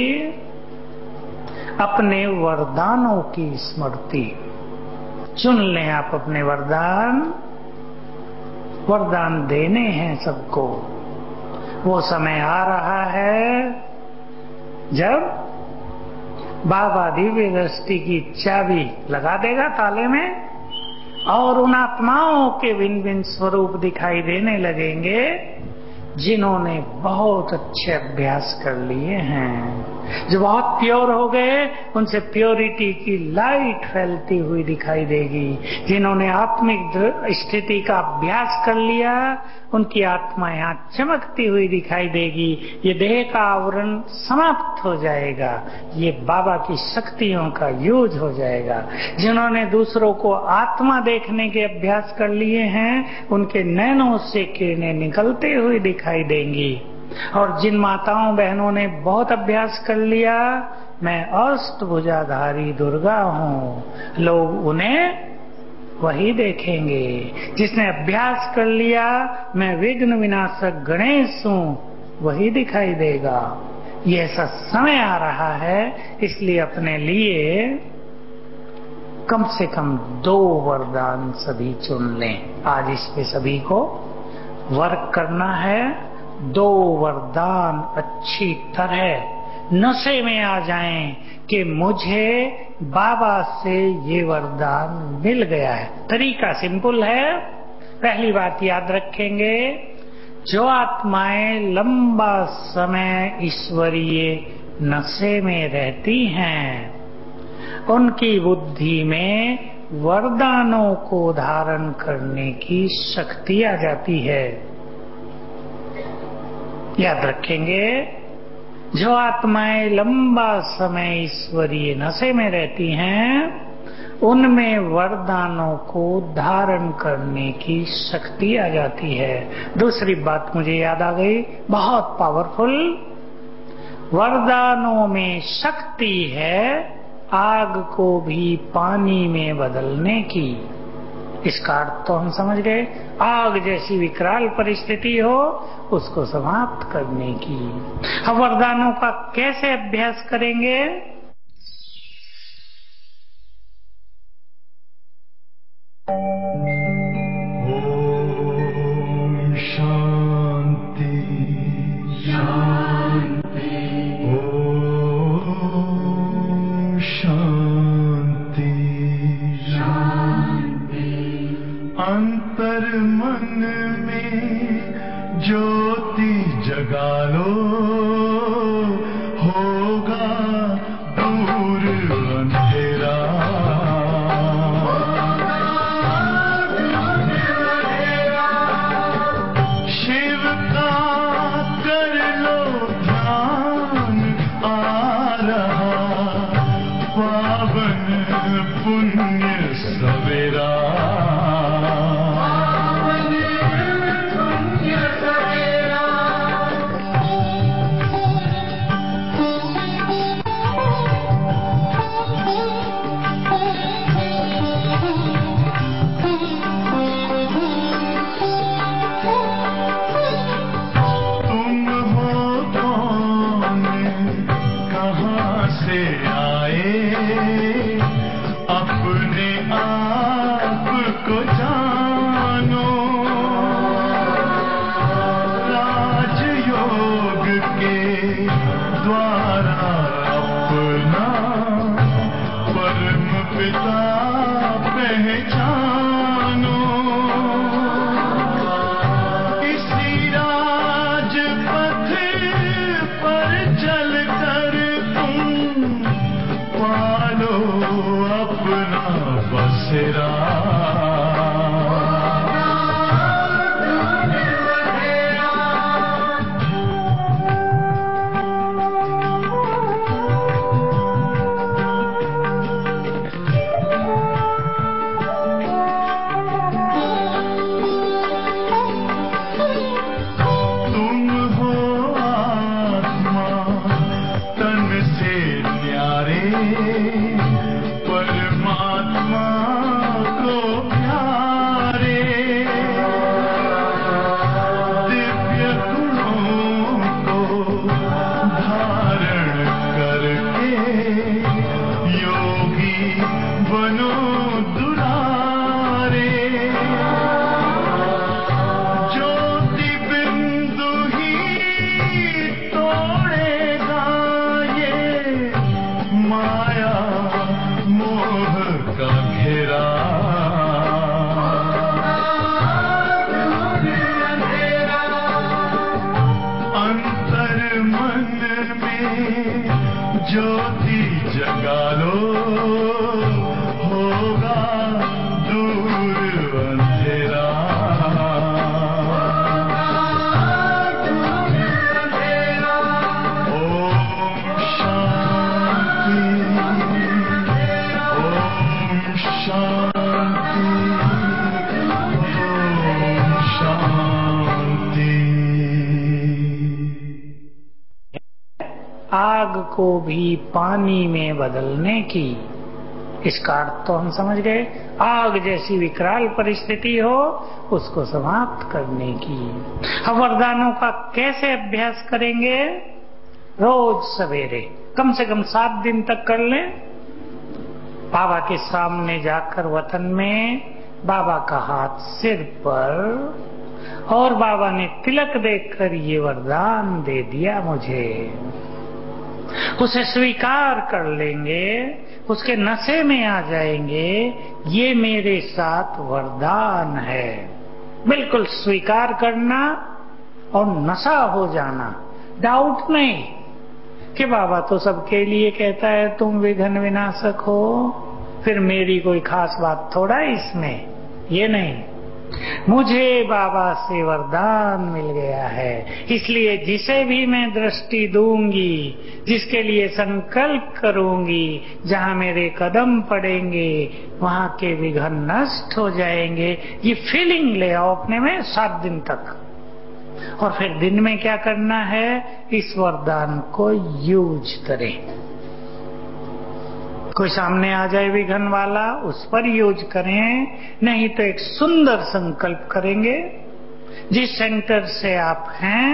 अपने वरदानों की स्मृति। चुन लें आप अपने वरदान, वरदान देने हैं सबको। वो समय आ रहा है जब बाबा दिव्य दृष्टि की चाबी लगा देगा ताले में और उन आत्माओं के भिन्न भिन्न स्वरूप दिखाई देने लगेंगे जिन्होंने बहुत अच्छे अभ्यास कर लिए हैं, जो बहुत प्योर हो गए, उनसे प्योरिटी की लाइट फैलती हुई दिखाई देगी। जिन्होंने आत्मिक स्थिति का अभ्यास कर लिया, उनकी आत्मा यहाँ चमकती हुई दिखाई देगी। ये देह का आवरण समाप्त हो जाएगा, ये बाबा की शक्तियों का यूज हो जाएगा। जिन्होंने दूसरों को आत्मा देखने के अभ्यास कर लिए हैं, उनके नैनों से किरणें निकलते हुए दिखाई देंगी। और जिन माताओं बहनों ने बहुत अभ्यास कर लिया, मैं अष्टभुजाधारी दुर्गा हूँ, लोग उन्हें वही देखेंगे। जिसने अभ्यास कर लिया मैं विघ्न विनाशक गणेश हूँ, वही दिखाई देगा। ये ऐसा समय आ रहा है, इसलिए अपने लिए कम से कम 2 वरदान सभी चुन लें। आज इस पे सभी को वर्क करना है। 2 वरदान अच्छी तरह नशे में आ जाएं कि मुझे बाबा से ये वरदान मिल गया है। तरीका सिंपल है। पहली बात याद रखेंगे, जो आत्माएं लंबा समय ईश्वरीय नशे में रहती हैं, उनकी बुद्धि में वरदानों को धारण करने की शक्ति आ जाती है। याद रखेंगे, जो आत्माएं लंबा समय ईश्वरीय नशे में रहती हैं, उनमें वरदानों को धारण करने की शक्ति आ जाती है। दूसरी बात मुझे याद आ गई, बहुत पावरफुल, वरदानों में शक्ति है आग को भी पानी में बदलने की। इसका अर्थ तो हम समझ गए, आग जैसी विकराल परिस्थिति हो उसको समाप्त करने की। अब वरदानों का कैसे अभ्यास करेंगे? ओम शांति शांति, ओम शांति शांति। अंतर मन में ज्योति जगा लो, होगा अंधेरा ज्योति जगा लो होगा दूर अंधेरा ओम शांति ओम शांति ओम शांति। आग को भी पानी में बदलने की, इसका अर्थ तो हम समझ गए। आग जैसी विकराल परिस्थिति हो उसको समाप्त करने की। अब वरदानों का कैसे अभ्यास करेंगे? रोज सवेरे कम से कम 7 दिन तक कर लें। बाबा के सामने जाकर वतन में बाबा का हाथ सिर पर, और बाबा ने तिलक देकर ये वरदान दे दिया मुझे, उसे स्वीकार कर लेंगे, उसके नशे में आ जाएंगे। ये मेरे साथ वरदान है। बिल्कुल स्वीकार करना और नशा हो जाना, डाउट नहीं कि बाबा तो सबके लिए कहता है तुम विघ्न विनाशक हो, फिर मेरी कोई खास बात थोड़ा है इसमें। ये नहीं, मुझे बाबा से वरदान मिल गया है, इसलिए जिसे भी मैं दृष्टि दूंगी, जिसके लिए संकल्प करूंगी, जहां मेरे कदम पड़ेंगे वहां के विघ्न नष्ट हो जाएंगे। ये फीलिंग ले आओ अपने में 7 दिन तक। और फिर दिन में क्या करना है? इस वरदान को यूज करें। कोई सामने आ जाए विघ्न वाला, उस पर यूज करें, नहीं तो एक सुंदर संकल्प करेंगे। जिस सेंटर से आप हैं,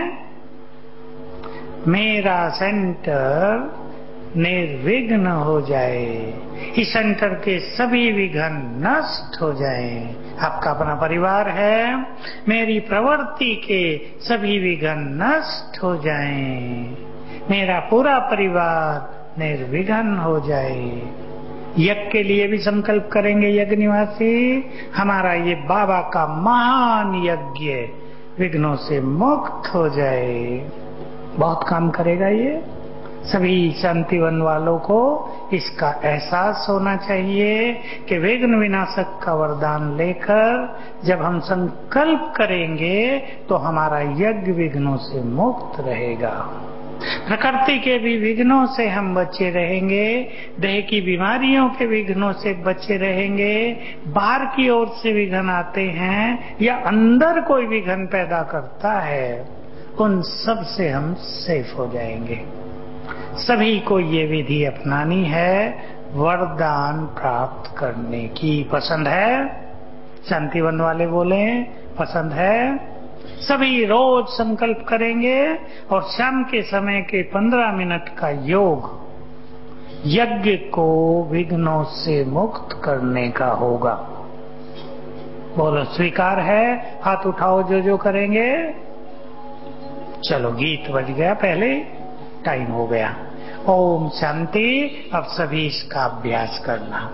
मेरा सेंटर निर्विघ्न हो जाए, इस सेंटर के सभी विघ्न नष्ट हो जाएं। आपका अपना परिवार है, मेरी प्रवृत्ति के सभी विघ्न नष्ट हो जाएं, मेरा पूरा परिवार निर्विघ्न हो जाए। यज्ञ के लिए भी संकल्प करेंगे। यज्ञ निवासी, हमारा ये बाबा का महान यज्ञ विघ्नों से मुक्त हो जाए। बहुत काम करेगा ये। सभी शांतिवन वालों को इसका एहसास होना चाहिए कि विघ्न विनाशक का वरदान लेकर जब हम संकल्प करेंगे तो हमारा यज्ञ विघ्नों से मुक्त रहेगा। प्रकृति के भी विघ्नों से हम बचे रहेंगे, देह की बीमारियों के विघ्नों से बचे रहेंगे। बाहर की ओर से विघ्न आते हैं या अंदर कोई विघ्न पैदा करता है, उन सब से हम सेफ हो जाएंगे। सभी को ये विधि अपनानी है वरदान प्राप्त करने की। पसंद है? शांतिवन वाले बोले पसंद है। सभी रोज संकल्प करेंगे और शाम के समय के 15 मिनट का योग यज्ञ को विघ्नों से मुक्त करने का होगा। बोलो स्वीकार है? हाथ उठाओ जो करेंगे। चलो गीत बज गया, पहले टाइम हो गया। ओम शांति। अब सभी इसका अभ्यास करना।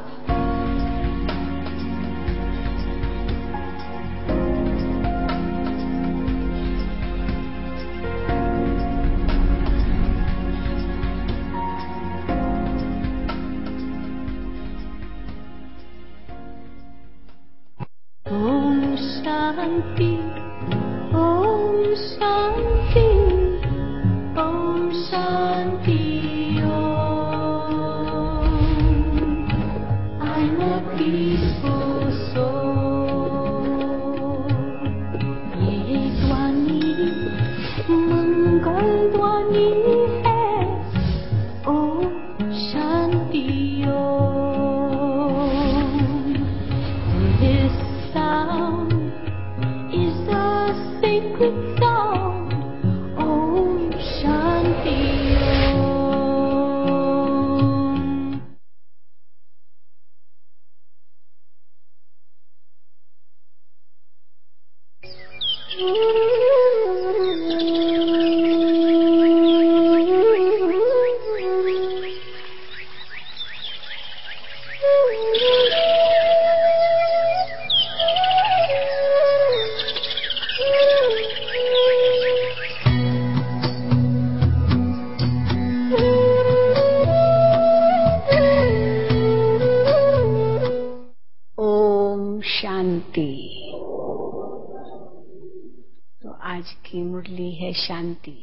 आज की मुरली है शांति।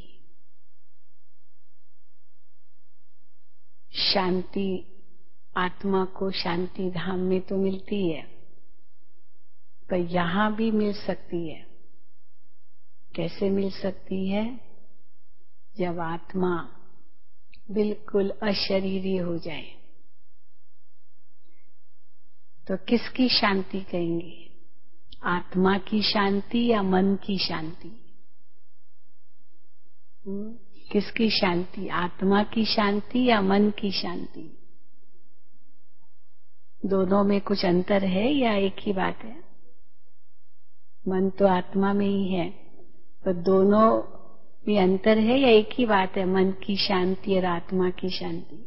शांति आत्मा को शांति धाम में तो मिलती है, पर यहाँ भी मिल सकती है। कैसे मिल सकती है? जब आत्मा बिल्कुल अशरीरी हो जाए। तो किसकी शांति कहेंगे? आत्मा की शांति या मन की शांति? किसकी शांति? आत्मा की शांति या मन की शांति? दोनों में कुछ अंतर है या एक ही बात है? मन तो आत्मा में ही है, पर दोनों में अंतर है या एक ही बात है? मन की शांति और आत्मा की शांति।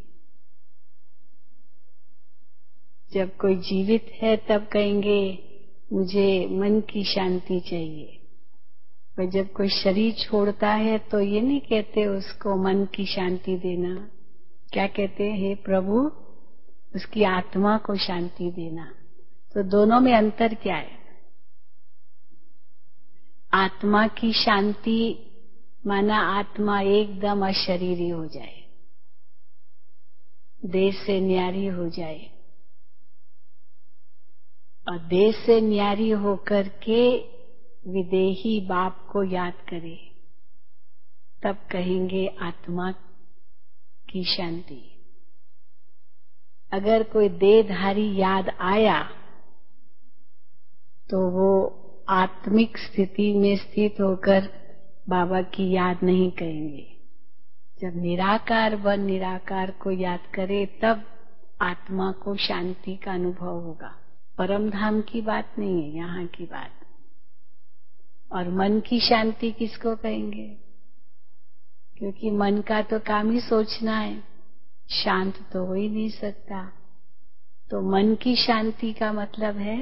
जब कोई जीवित है तब कहेंगे मुझे मन की शांति चाहिए, पर जब कोई शरीर छोड़ता है तो ये नहीं कहते उसको मन की शांति देना। क्या कहते हैं? हे प्रभु उसकी आत्मा को शांति देना। तो दोनों में अंतर क्या है? आत्मा की शांति माना आत्मा एकदम अशरीरी हो जाए, देह से न्यारी हो जाए, और देह से न्यारी होकर के विदेही बाप को याद करे, तब कहेंगे आत्मा की शांति। अगर कोई देहधारी याद आया तो वो आत्मिक स्थिति में स्थित होकर बाबा की याद नहीं करेंगे। जब निराकार व निराकार को याद करे तब आत्मा को शांति का अनुभव होगा। परम धाम की बात नहीं है, यहाँ की बात। और मन की शांति किसको कहेंगे? क्योंकि मन का तो काम ही सोचना है, शांत तो हो ही नहीं सकता। तो मन की शांति का मतलब है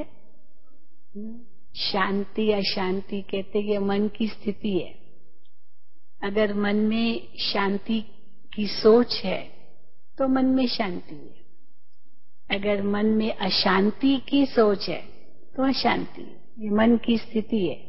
शांति अशांति कहते ये मन की स्थिति है। अगर मन में शांति की सोच है तो मन में शांति है। अगर मन में अशांति की सोच है तो अशांति, ये मन की स्थिति है।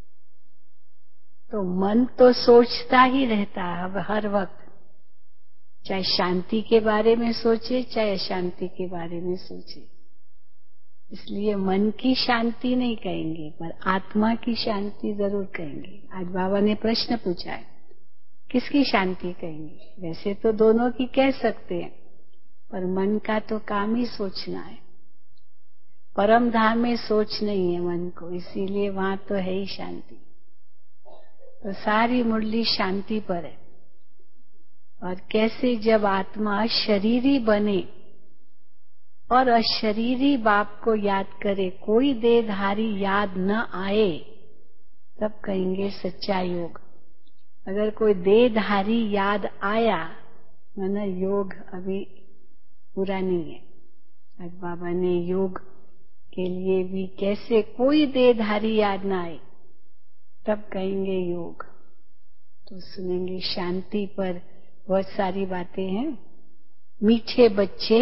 तो मन तो सोचता ही रहता है हर वक्त, चाहे शांति के बारे में सोचे चाहे अशांति के बारे में सोचे। इसलिए मन की शांति नहीं कहेंगे, पर आत्मा की शांति जरूर कहेंगे। आज बाबा ने प्रश्न पूछा है किसकी शांति कहेंगे? वैसे तो दोनों की कह सकते हैं, पर मन का तो काम ही सोचना है। परम धाम में सोच नहीं है मन को, इसीलिए वहां तो है ही शांति। तो सारी मुरली शांति पर है। और कैसे जब आत्मा शरीरी बने और अशरीरी बाप को याद करे, कोई देहधारी याद न आए, तब कहेंगे सच्चा योग। अगर कोई देहधारी याद आया माना योग अभी पूरा नहीं है। आज बाबा ने योग के लिए भी कैसे कोई देहधारी याद न आए तब कहेंगे योग। तो सुनेंगे शांति पर बहुत सारी बातें हैं। मीठे बच्चे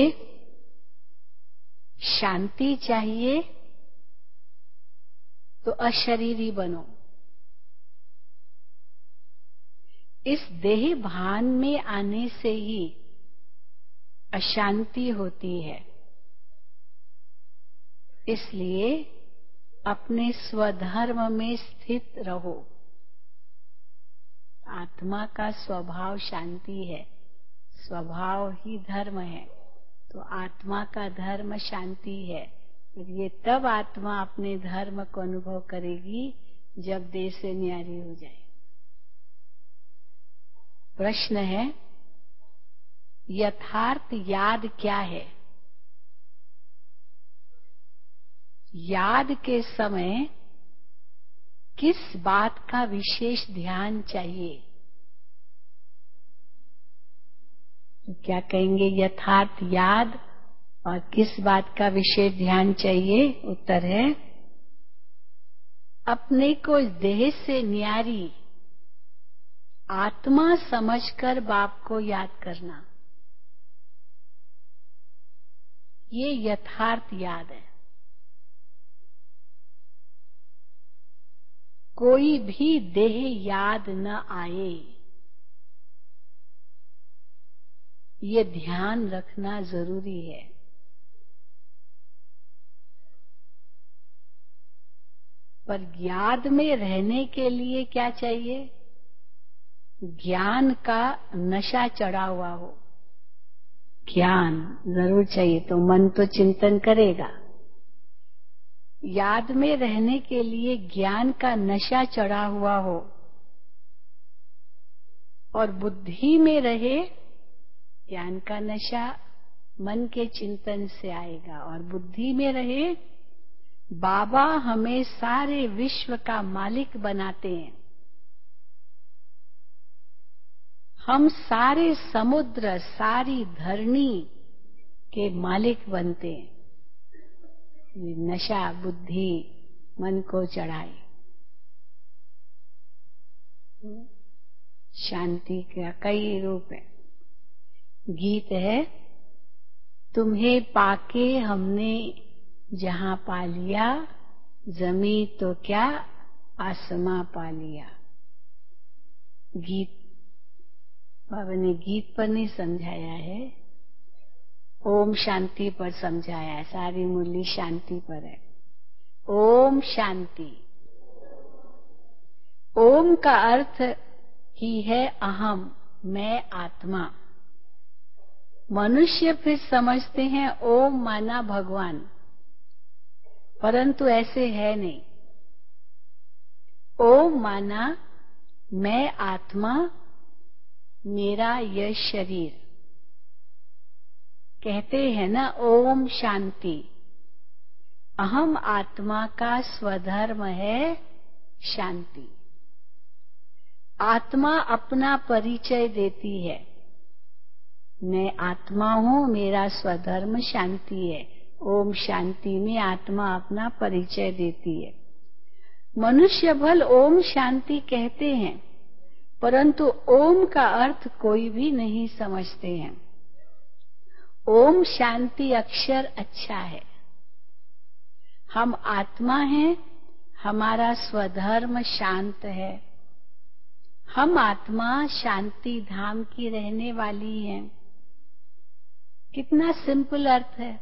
शांति चाहिए तो अशरीरी बनो। इस देह भान में आने से ही अशांति होती है। इसलिए अपने स्वधर्म में स्थित रहो। आत्मा का स्वभाव शांति है, स्वभाव ही धर्म है, तो आत्मा का धर्म शांति है। तो ये तब आत्मा अपने धर्म को अनुभव करेगी जब देह से न्यारी हो जाए। प्रश्न है, यथार्थ याद क्या है? याद के समय किस बात का विशेष ध्यान चाहिए? तो क्या कहेंगे, यथार्थ याद और किस बात का विशेष ध्यान चाहिए? उत्तर है, अपने को इस देह से न्यारी आत्मा समझकर बाप को याद करना, ये यथार्थ याद है। कोई भी देह याद न आए, ये ध्यान रखना जरूरी है। पर याद में रहने के लिए क्या चाहिए? ज्ञान का नशा चढ़ा हुआ हो। ज्ञान जरूर चाहिए, तो मन तो चिंतन करेगा। याद में रहने के लिए ज्ञान का नशा चढ़ा हुआ हो और बुद्धि में रहे। ज्ञान का नशा मन के चिंतन से आएगा और बुद्धि में रहे, बाबा हमें सारे विश्व का मालिक बनाते हैं। हम सारे समुद्र, सारी धरणी के मालिक बनते हैं। ये नशा बुद्धि मन को चढ़ाए। शांति का कई रूप है। गीत है, तुम्हें पाके हमने जहां पा लिया, जमी तो क्या आसमां पा लिया। गीत बाबा ने गीत पर नहीं समझाया है, ओम शांति पर समझाया है। सारी मुरली शांति पर है। ओम शांति। ओम का अर्थ ही है अहम, मैं आत्मा। मनुष्य फिर समझते हैं ओम माना भगवान, परंतु ऐसे है नहीं। ओम माना मैं आत्मा, मेरा यह शरीर। कहते हैं ना ओम शांति। अहम आत्मा का स्वधर्म है शांति। आत्मा अपना परिचय देती है, मैं आत्मा हूं, मेरा स्वधर्म शांति है। ओम शांति में आत्मा अपना परिचय देती है। मनुष्य भल ओम शांति कहते हैं, परंतु ओम का अर्थ कोई भी नहीं समझते हैं। ओम शांति अक्षर अच्छा है। हम आत्मा हैं, हमारा स्वधर्म शांत है। हम आत्मा शांति धाम की रहने वाली हैं। कितना सिंपल अर्थ है।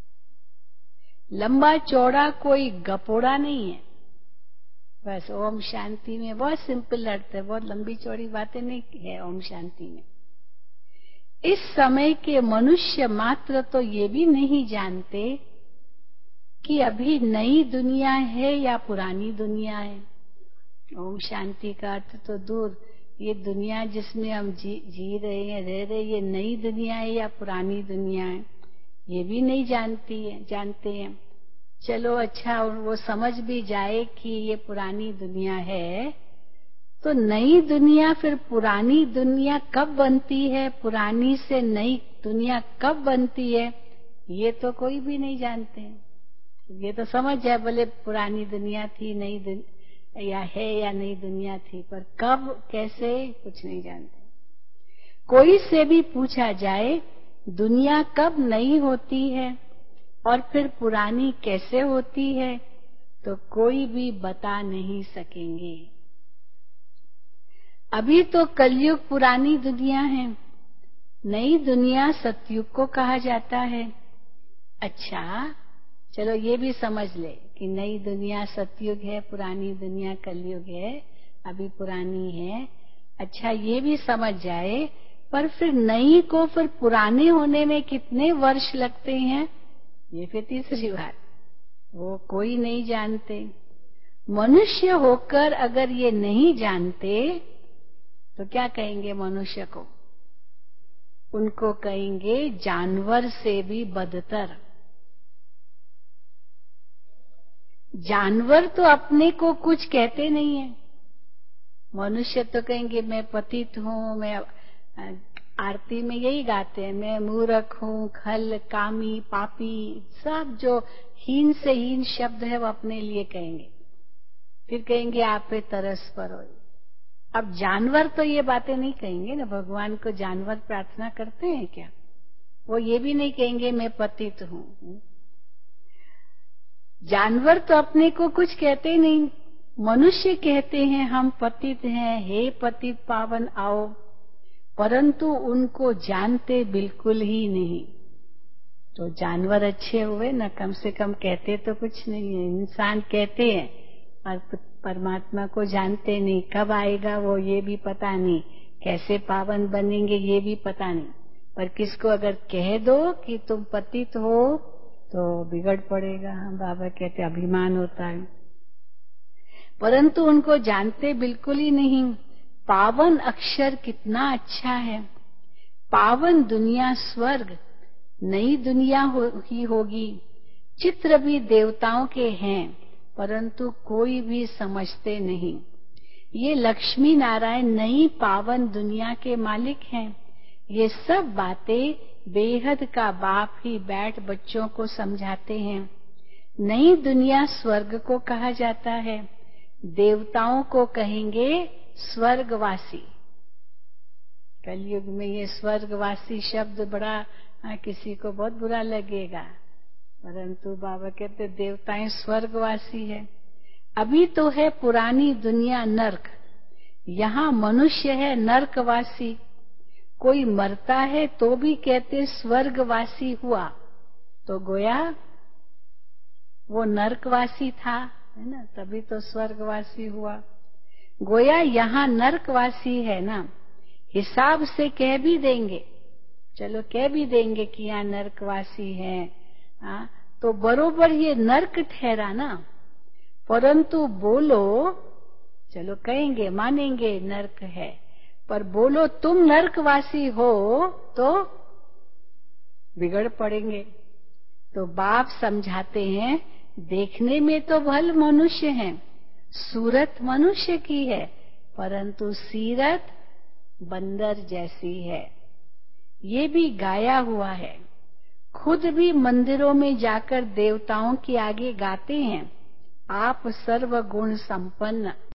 लंबा चौड़ा कोई गपोड़ा नहीं है। बस ओम शांति में बहुत सिंपल अर्थ है, बहुत लंबी चौड़ी बातें नहीं है ओम शांति में। इस समय के मनुष्य मात्र तो ये भी नहीं जानते कि अभी नई दुनिया है या पुरानी दुनिया है। ओम शांति का अर्थ तो दूर, ये दुनिया जिसमें हम जी रहे हैं, रह रहे, ये नई दुनिया है या पुरानी दुनिया है, ये भी नहीं जानते हैं। चलो अच्छा, वो समझ भी जाए कि ये पुरानी दुनिया है, तो नई दुनिया फिर पुरानी दुनिया कब बनती है, पुरानी से नई दुनिया कब बनती है, ये तो कोई भी नहीं जानते। ये तो समझ जाए बोले पुरानी दुनिया थी, नई दुनिया या है या नई दुनिया थी, पर कब कैसे कुछ नहीं जानते। कोई से भी पूछा जाए दुनिया कब नई होती है और फिर पुरानी कैसे होती है, तो कोई भी बता नहीं सकेंगे। अभी तो कलयुग पुरानी दुनिया है, नई दुनिया सतयुग को कहा जाता है। अच्छा, चलो ये भी समझ ले कि नई दुनिया सतयुग है, पुरानी दुनिया कलयुग है, अभी पुरानी है। अच्छा, ये भी समझ जाए, पर फिर नई को फिर पुराने होने में कितने वर्ष लगते हैं, ये फिर तीसरी बात, वो कोई नहीं जानते। मनुष्य होकर अगर ये नहीं जानते तो क्या कहेंगे मनुष्य को? उनको कहेंगे जानवर से भी बदतर। जानवर तो अपने को कुछ कहते नहीं है, मनुष्य तो कहेंगे मैं पतित हूँ, मैं आरती में यही गाते हैं, मैं मूर्ख हूँ, खल, कामी, पापी, सब जो हीन से हीन शब्द है वो अपने लिए कहेंगे। फिर कहेंगे आप पे तरस पर हो। अब जानवर तो ये बातें नहीं कहेंगे ना, भगवान को जानवर प्रार्थना करते हैं क्या? वो ये भी नहीं कहेंगे मैं पतित हूँ। जानवर तो अपने को कुछ कहते नहीं, मनुष्य कहते हैं हम पतित हैं, हे पतित पावन आओ, परंतु उनको जानते बिल्कुल ही नहीं। तो जानवर अच्छे हुए ना, कम से कम कहते तो कुछ नहीं है। इंसान कहते हैं पर परमात्मा को जानते नहीं, कब आएगा वो ये भी पता नहीं, कैसे पावन बनेंगे ये भी पता नहीं। पर किसको अगर कह दो कि तुम पतित हो तो बिगड़ पड़ेगा। हम बाबा कहते अभिमान होता है, परंतु उनको जानते बिल्कुल ही नहीं। पावन अक्षर कितना अच्छा है, पावन दुनिया स्वर्ग, नई दुनिया ही होगी। चित्र भी देवताओं के हैं, परंतु कोई भी समझते नहीं। ये लक्ष्मी नारायण नई पावन दुनिया के मालिक हैं। ये सब बातें बेहद का बाप ही बैठ बच्चों को समझाते हैं। नई दुनिया स्वर्ग को कहा जाता है, देवताओं को कहेंगे स्वर्गवासी। कलयुग में ये स्वर्गवासी शब्द बड़ा किसी को बहुत बुरा लगेगा, परंतु बाबा कहते देवताएं स्वर्गवासी है। अभी तो है पुरानी दुनिया नर्क, यहाँ मनुष्य है नर्कवासी। कोई मरता है तो भी कहते स्वर्गवासी हुआ, तो गोया वो नर्कवासी था, है ना, तभी तो स्वर्गवासी हुआ। गोया यहाँ नर्कवासी है ना, हिसाब से कह भी देंगे, चलो कह भी देंगे कि यहाँ नर्कवासी है, तो बरोबर ये नर्क ठहरा ना। परंतु बोलो, चलो कहेंगे मानेंगे नर्क है, पर बोलो तुम नर्कवासी हो तो बिगड़ पड़ेंगे। तो बाप समझाते हैं देखने में तो भल मनुष्य हैं, सूरत मनुष्य की है, परंतु सीरत बंदर जैसी है। ये भी गाया हुआ है, खुद भी मंदिरों में जाकर देवताओं के आगे गाते हैं, आप सर्व गुण संपन्न